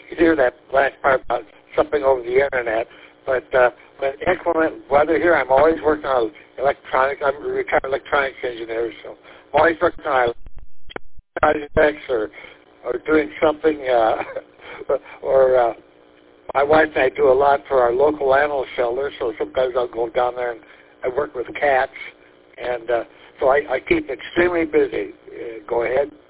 hear that last part about something over the internet. But when inclement weather here, I'm always working on electronics. I'm a retired electronics engineer, so I'm always working on projects or doing something. Or my wife and I do a lot for our local animal shelter, so sometimes I'll go down there and I work with cats. And so I keep extremely busy. Go ahead.